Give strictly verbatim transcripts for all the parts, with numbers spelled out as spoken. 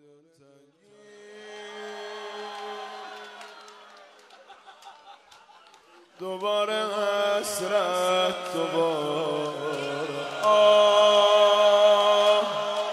دوباره حسرت، دوباره آه،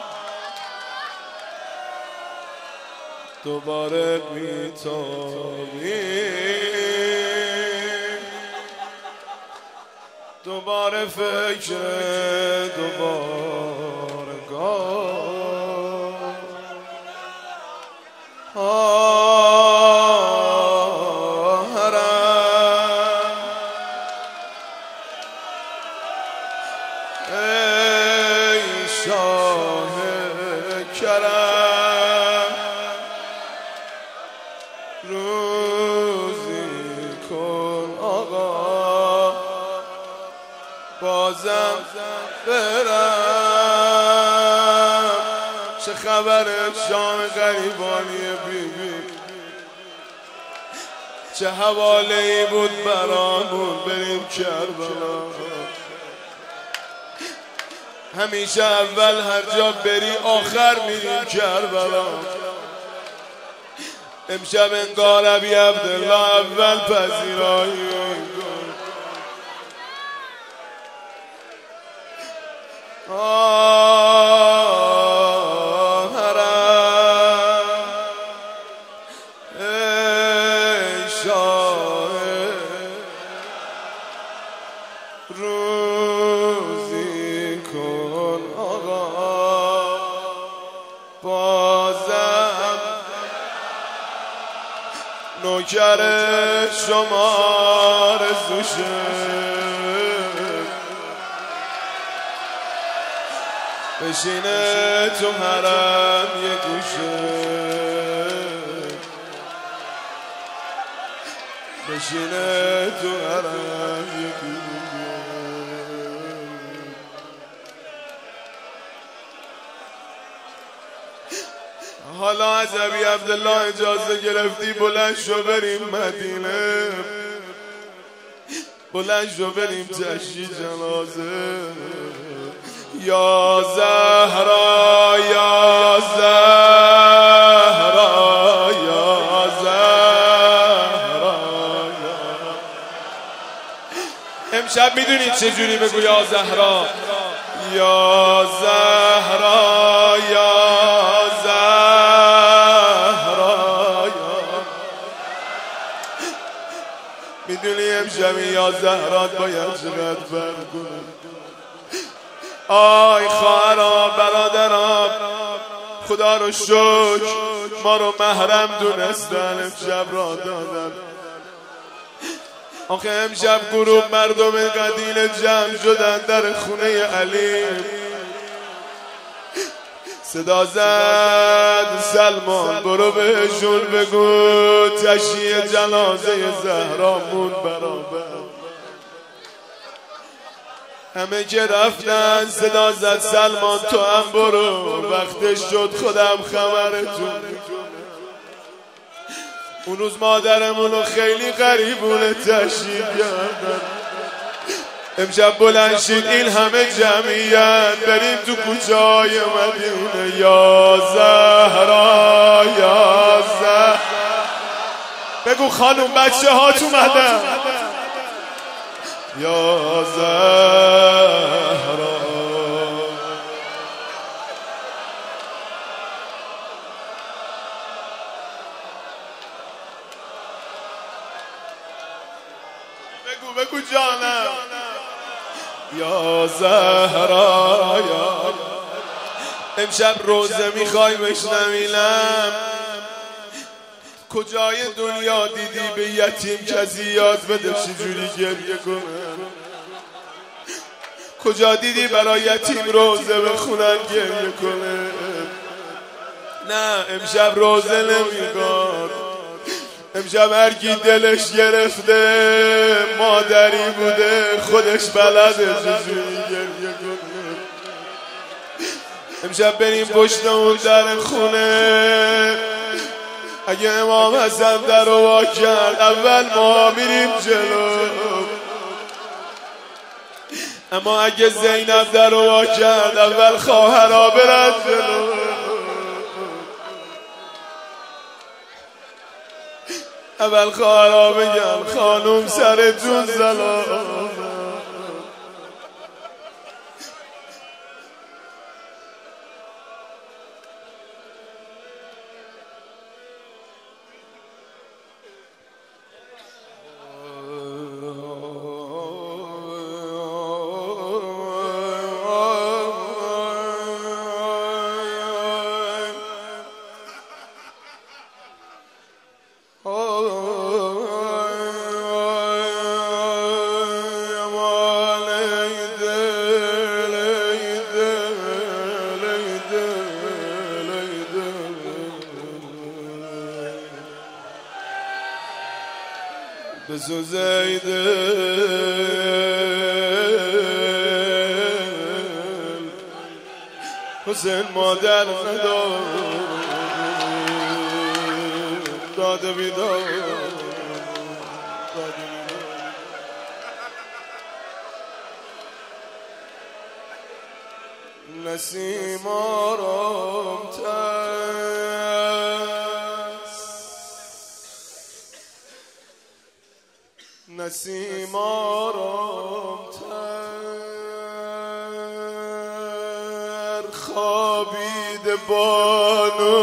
دوباره بی‌تابی، دوباره فکر دوباره گاه آهرم ای شاه کرم، روزی کن آقا بازم برم. چه خبره شام غریبانی بی بی، چه حواله ای بود برامون بریم کربلا. همیشه اول هر جا بری آخر میریم کربلا. امشب انگار ابی عبدالله اول پذیرایی آهرم ای شاه، روزی کن آقا بازم نوکر شما رزوشه، بشینه تو حرم یه گوشه، بشینه تو حرم یه گوشه. حالا از ابی عبدالله اجازه گرفتی بلند شو بریم مدینه، بلند شو بریم تشییع جنازه. یا زهرا یا زهرا یا زهرا، امشب میدونید چجوری بگو یا زهرا یا زهرا یا زهرا، میدونی امشب یا زهرات باید چقدر برگونه. آی خواهرام برادرام، خدا رو شکر ما رو محرم دونستن، امشب را دادن. آخه امشب گروه مردم قدیل جمع شدن در خونه علی، صدا زد سلمان برو بهشون بگو تشییع جنازه زهرامون برابر. همه که رفتن صدا زد سلمان تو هم برو، وقتش شد خودم خبرتون. اون روز مادرمونو خیلی غریبونه تشییع کردن، امشب بلند شید این همه جمعیت بریم تو کوچه های مدینه. یا زهرا یا زهرا، بگو خانم بچه ها تو اومدن. یا زهرا بگو بگو جانم. یا زهرا یا، امشب روزه میخوای بشنویلم. کجای دنیا دیدی به یتیم کسی یاد بده چجوری گریه کنه؟ کجا دیدی برای یتیم روزه بخونن گریه کنه؟ نه امشب روزه نمیگاد، امشب هر کی دلش گرفته مادری بوده خودش بلده چجوری گریه کنه. امشب بریم پشت اون در خونه، اگه امام حسن در رو وا کرد اول ما میریم جلو، اما اگه زینب در رو وا کرد اول خواهرها برن جلو. اول خارا بگم خانوم سرتون زلال بسو زیده حسین مادر ندار داده بیدار نسیم آرام نسیم آرام تر خوابید بانو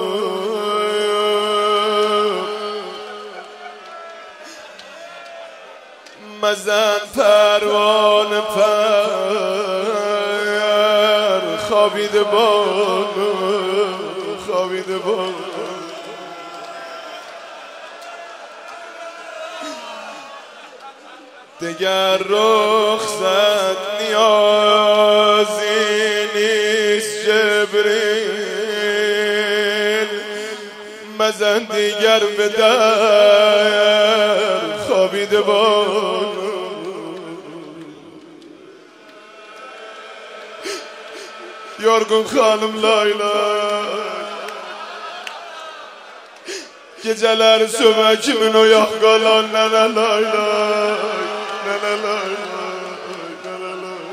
مزن پروانه پر خوابید بانو خوابید بانو دگر رخصت نیازی نیست جبریل مزن دیگر به در خوابیده بانو یارگون خانم لایلا geceler söme kimin o yakgalan nene lay lay nene lay lay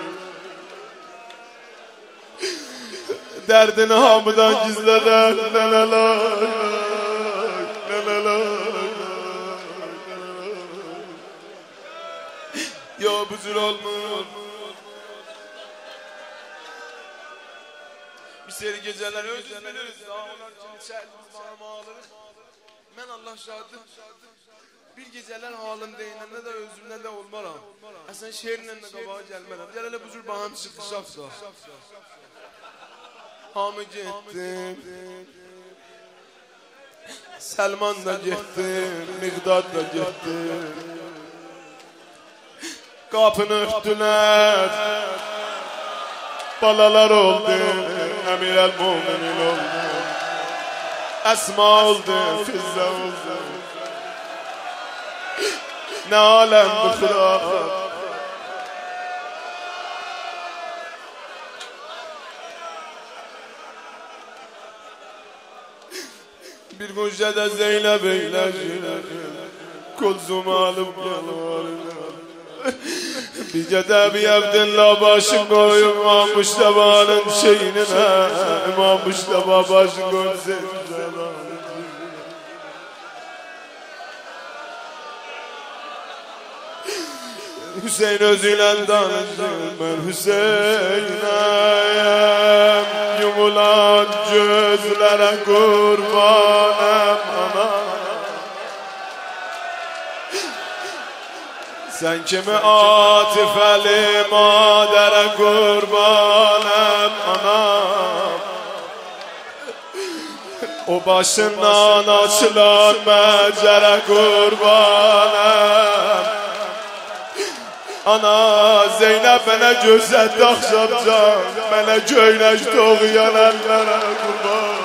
derdini hamıdan gizleden nene lay nene lay ya buzul olmuş bir seri geceler özür dileriz onlar için içerdiğimiz bana ağlarız. Ben Allah şahidim. Bir geceler halımdayım, ne de özümden de olmaram. Aslında şehrin önüne kabağa gelmem. Gelele bu cür baham çıktı şafsa. Hamı gittim. Selman da gitti, Miqdad da gitti. Kapını örttüler. Balalar oldu, Emir el-Muminin oldu. Esma oldu, Fizze oldu. Ne alem bu xilafet. Bir müjdede Zeynep eyleşir, Kulzum alıp gelvarına. Bir gede bir Abdullah başın koyun İmam Mustafa'nın şeyine, İmam Mustafa başın koyun senin. Hüseyin özüyle danışır ben Hüseyin'im yumulan gözlere kurbanım ana. Sen kimi atifeli madere kurbanım ana. O başından açılan mecere kurbanım. Ana Zeynep mənə gözət axşamcan, mənə göynək doğuyan əllərə qurban.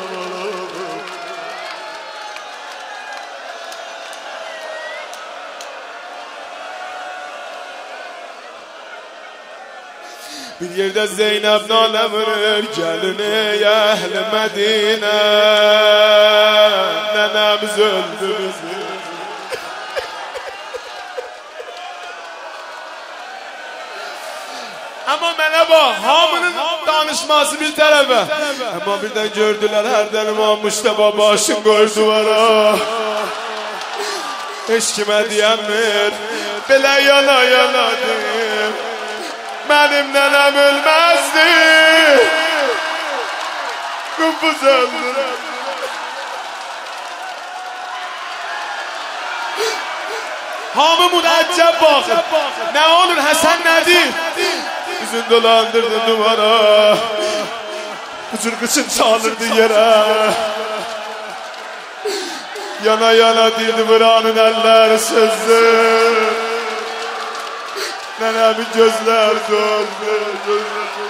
Bir yerdə Zeynep nalə vurur, gəlini əhl-i Mədinə, nənəmiz öldü bizi. Ama mənə bax, hamının danışması bir tərəfə. Amma birdən gördülər hərdən İmam Mustafa başın qoydu duvara. عشق مدیمر بلا یالا یالا دیم منم ننم المزدی گم بزرد Hamı münecceb bakır ne olur Hasan Nedir Yüzün dolandırdı duvara Kıçır kıçın çalırdı yere Yana yana dirdi buranın eller sözü Nenemin gözler doldu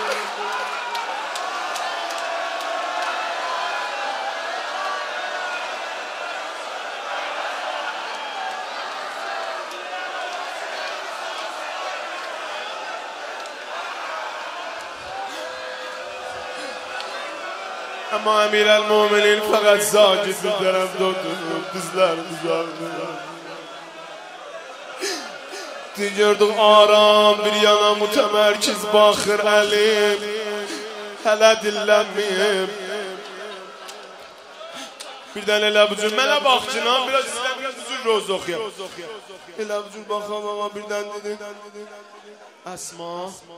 Ama emir el müminin fakat saciz derem döndüm dizlerimiz ağrıyor Gördük aram bir yana mütemerkiz bakır elim Hele dillenmeyim Birden elə bu cür mənə bax cinan biraz istəyəm biraz bu cür roz oxuyam Elə bu cür baxam ama birden dedim Əsma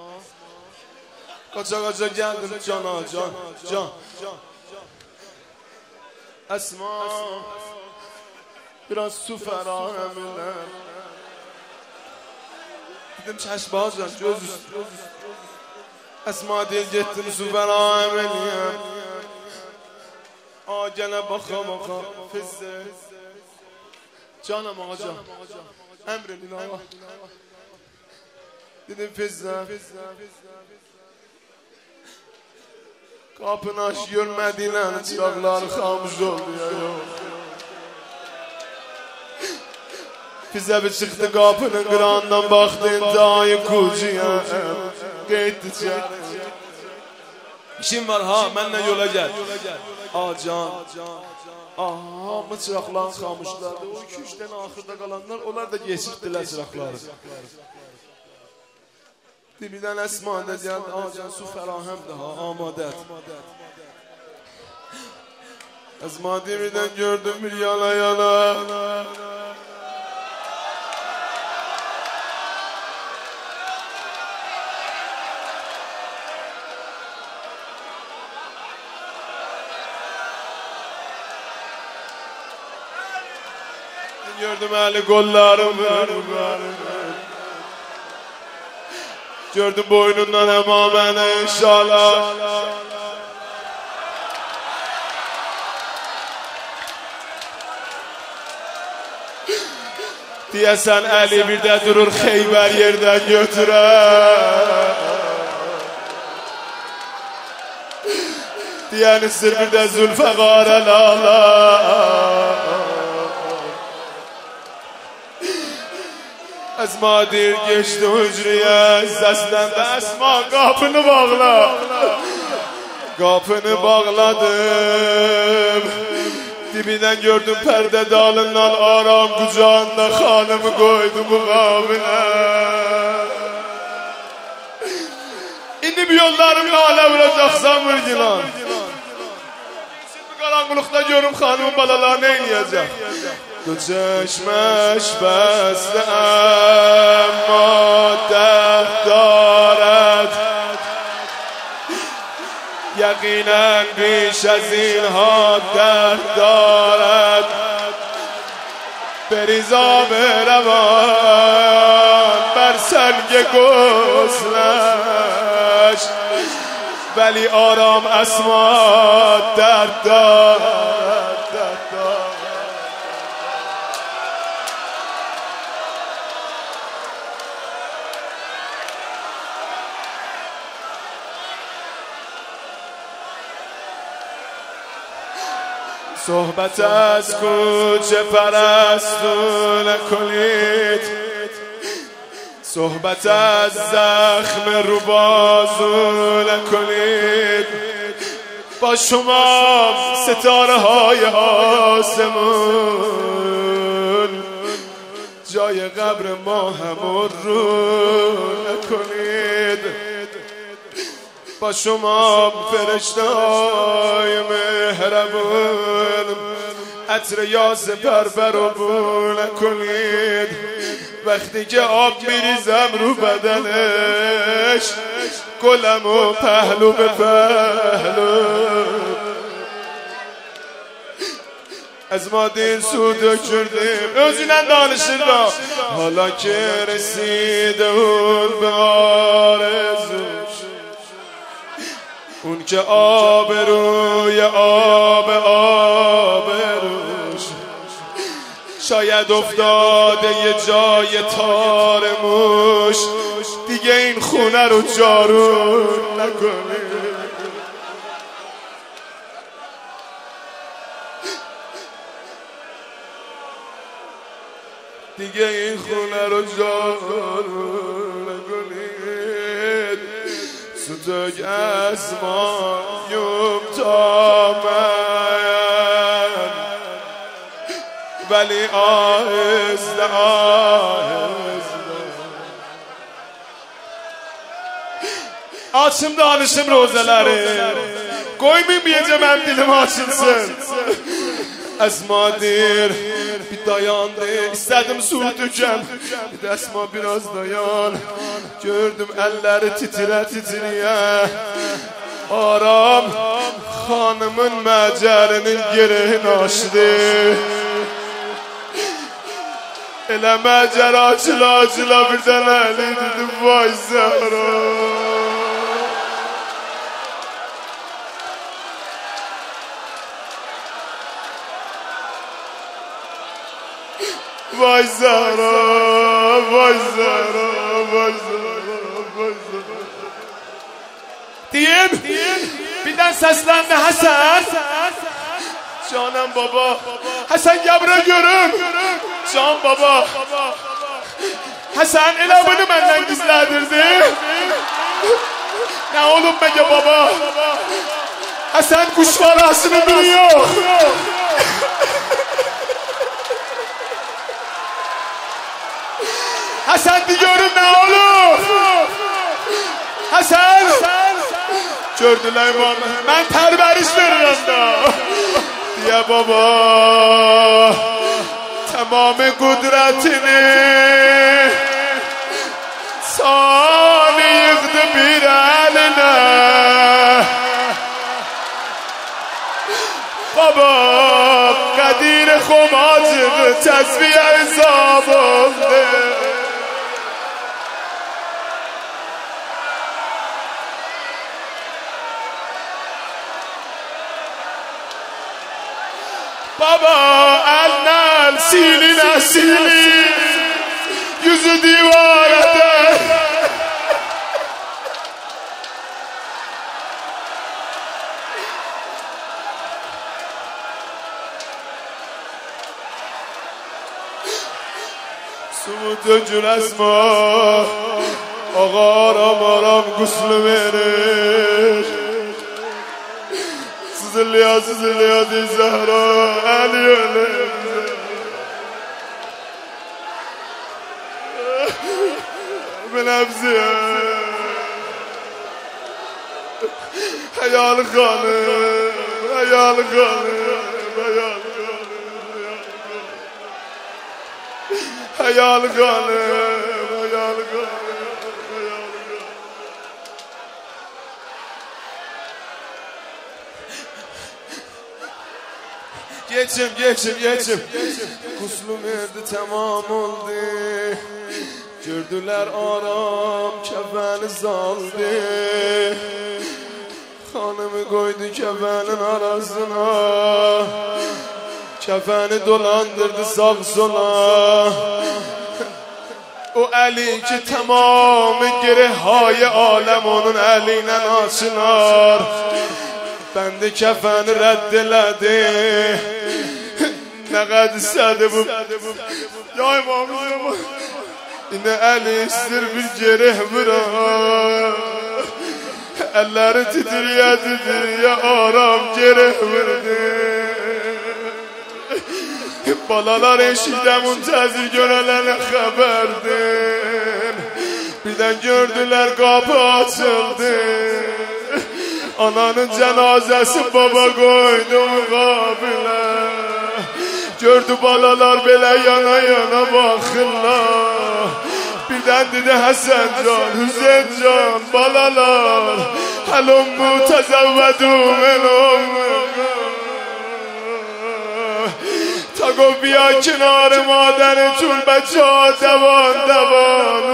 Qaça qaça gəldim cana can can Əsma Biraz su fərahəm elə Dedim çəşbazcan göz üstü Əsma deyil getdim su fərahəm eləyəm A gənə baxa baxa Fizzə Canım ağaca Əmrin ağa Dedim Fizzə Kapını aç görmediğinden çırakları xamış oldu ya yok Bize bir çıktı kapının qırağından baktı intihayı kucuya Qeytdi çəri İşim var ha mənlə yola gel Aa can Aha mı çırakların xamışlardı O iki üç tane axırda qalanlar onlar da geçirtdilər çırakları Dibidən əsmanda gəldi, acan su fərahəmdir ha, amadət Əsma dibidən gördüm bir yana yana Gördüm əli qollarımı Gördüm boynundan emamene inşallah Diyesen Ali bir de durur Xeybər yerden götürər Diyeni sır bir de Zülfəqarə lala Əsma deyir geçdi hücriyə Səsləndə Əsma qapını bağla Qapını bağladım Dibindən gördüm pərdə dalından Aram qucağında xanımı qoydu müqabilə İndi bir yollarımla alə vuracaqsan vurgilan Şimdi qaranqılıqda görüm xanımın balalarını eynəyəcək دو چشمش بسته اما درد دارد یقینا بیش از اینها درد دارد بریز آب روان بر سنگ غسلش ولی آرام اسما درد دارد درد دارد صحبت از کوچه پرستو نکنید صحبت از زخم رو بازو نکنید با شما ستاره های آسمون جای قبر ما همون رو نکنید با شما فرشته های مهربون عطر یاس بربر رو بو نکنید وقتی که آب میریزم رو بدنش گلم و پهلو به پهلو از ما دین سودو کردیم اوزینن دانشید با حالا که رسیده اون به آرزوش اون که آب روی آب آب روش شاید افتاده یه جای تار موش دیگه این خونه رو جارو نکنه دیگه این خونه رو جارو نکنید ستوک از ما یوم تا من ولی آهسته آهسته açım danışım rozaları koymayayım yiyeceğim dilim açılsın Esmadir bir dayandı istedim su dökem bir de Esma biraz dayan gördüm elleri titre titriye Aram hanımın məcerinin girehini açtı Elə məcər açıla açıla birdən əli dedim vay Zəhra Vay Zəhra, vay Zəhra, vay Zəhra, vay Zəhra Diyeyim, birdən səsləndi Həsən Canım baba, Həsən gəbrə görüm Can baba Həsən elə bunu məndən gizlədirdi Nə olub məgə baba Həsən quş varasını biliyor Həsən de görün nə olur Həsən Gördülər imam Mən tərbəriş verirəm da Diye baba Tamam kudretini Sani yıktı bir eline Baba Kadir Xomacığı Təzviyə hesab oldu Baba elnel siline sili Yüzü divarete Sumut öncür Esma Ağa aram aram guslu verir Sızılıyor sızılıyor di Zahra Ali öyle بنفسي حيال خالد حيال خالد حيال خالد حيال خالد حيال خالد Geçim geçim geçim Kuslum erdi tamam oldu Gördüler aram kefeni zaldı Hanımı koydu kefenin arasına Kefeni dolandırdı sağ sola O eli ki tamamı girehay alem onun eliyle açılar Ben de kefeni reddeledim Ne kadar istedi bu Ya imamım Yine eli istir bir cereh bırak Elleri titriye titriye aram cereh verdi Balalar eşikte müntezir görelene haberdir Birden gördüler kapı açıldı Ananın cenazesi baba koydu mukabile gördü balalar belə yana yana baxırlar. Birdən dedi Həsən can, Hüseyin can, balalar Həlum bu təzəvvədum elum Taqov bia kinarı madəni Cülbəcə devan devan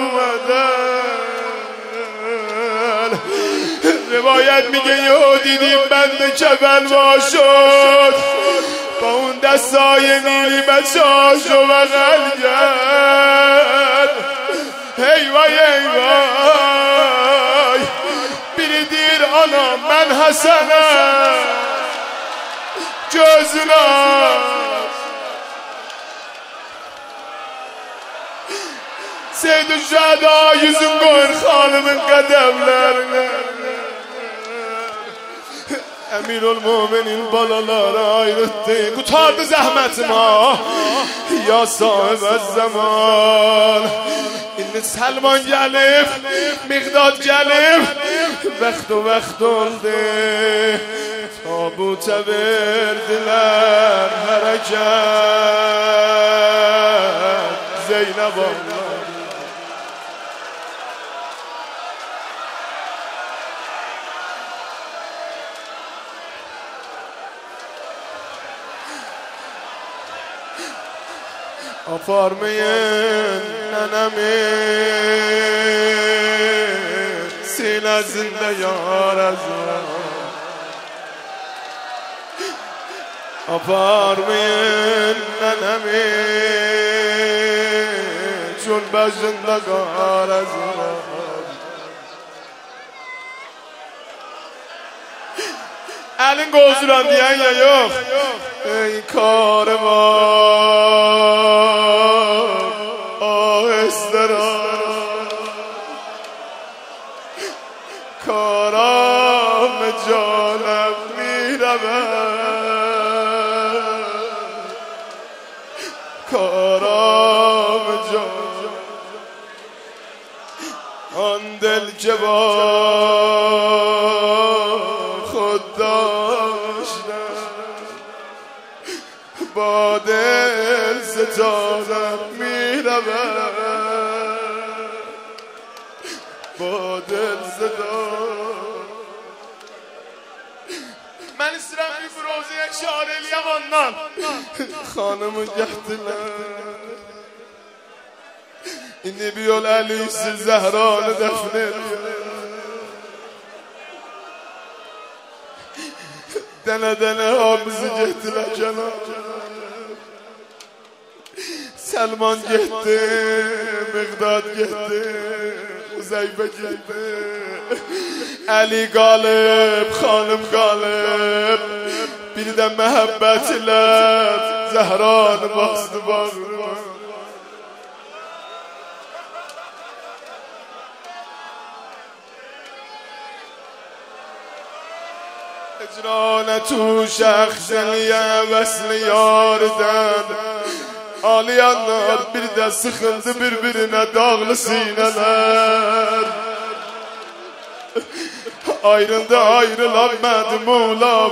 umədən Rivayet میگه یهو دیدیم بند کبل واشد با اون دستای نیلی بچاشو بغل کرد هی وای هی وای biri dir anam ben Hasan'ım gözüne Seyd-i Şada yüzün koyun hanımın kademlerine Emirül-Müminin balaları ayrıttı Kurtardı zahmetime Ya sahib zaman İndi Selman gelip Miqdad gelip Vaxt o vaxt oldu Tabuta verdiler Hareket Zeynep Allah Aparmayın nenemi Sinezinde yar ezra Aparmayın nenemi Cülbəcində qar ezra Elin qozuran diyen ya yok Ey karvan Ahester Karam canım mirəvər Karam canım An del cevar خود داشتم با دل ستانم میرود با دل ستانم من istəyirəm bir روزه şair eləyəm ondan Xanımı gətirlər İndi bir yol əliysiz Zəhranı dəfn edir Dənə dənə hamısı getdilər kənar Selman getdi, Miqdad getdi, Huzeyfə getdi Əli qalıb, xanım qalıb Bir də məhəbbət ilə Zəhranı bastı bağrıma اجران تو شخصلیه وصل یاردن آلیانlar bir de sıkıldı birbirine dağlı sineler Ayrıldı ayrılamadı Muğla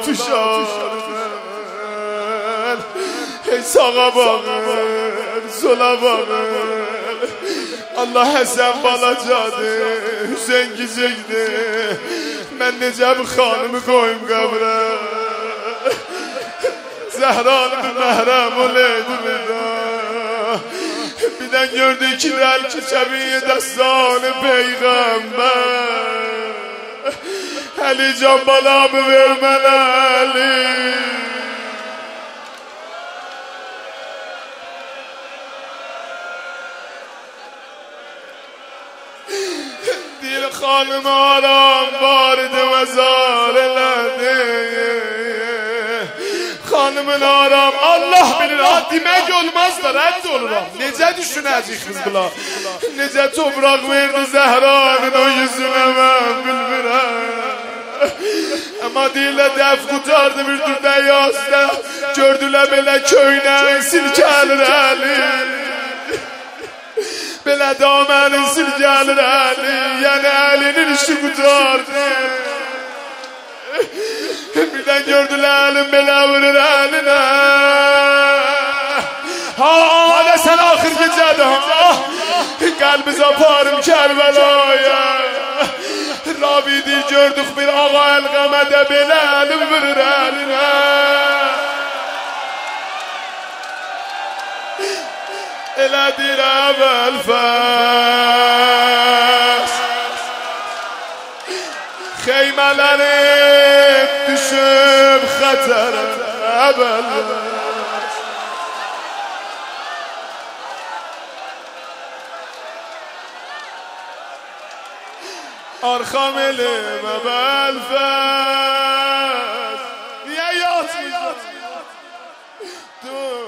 fişarlar Hey sağa bakır sola bakır Allah Həsən balacadı Hüseyin gizekdi Ben necə bu xanımı koyum qəbrə Zəhranı məhrəm olaydı burada Birdən gördü ki dəl ki çəbiyə dəstanı peyğəmbər Əli can balamı vermən Əli Dil xanım aram vardı mezar elədi Xanımın aram Allah bilir ha demək olmaz da rədd oluram Necə düşünəcək biz bula Necə topraq verdi Zəhranın o yüzünə mən bilmirəm Amma dilə dəf qutardı bir dur dəyyazda Gördülər belə köynə silkəlir əli Belə damənin silkəlir əli Yəni əlinin işi qutardı Birdən gördülər əlim belə vurur əlinə ها دستن آخر که جده ها قلب زپارم کربلایا رابیدی جردخ بیر آقا القمده بلالم بررالنا الى دیر اول فاس خیمه لرم düşüp خطر اول آرخام لم اول فاس یا یاد تو